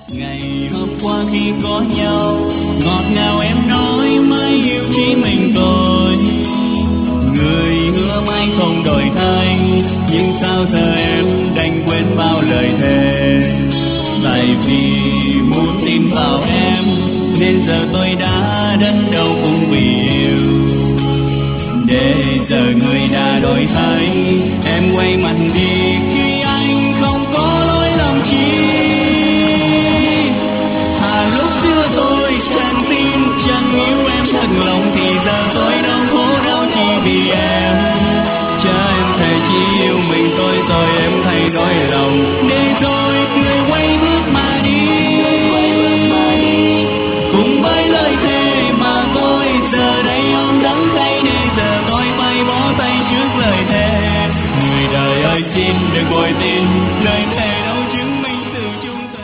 Ngày hôm qua khi có nhau, ngọt ngào em nói mãi yêu chỉ mình tôi. Người hứa mãi không đổi thay, nhưng sao giờ em đành quên bao lời thề. Tại vì muốn tin vào em, nên giờ tôi đã đến đâu cũng vì yêu. Để giờ người đã đổi thay, em quay mặt đi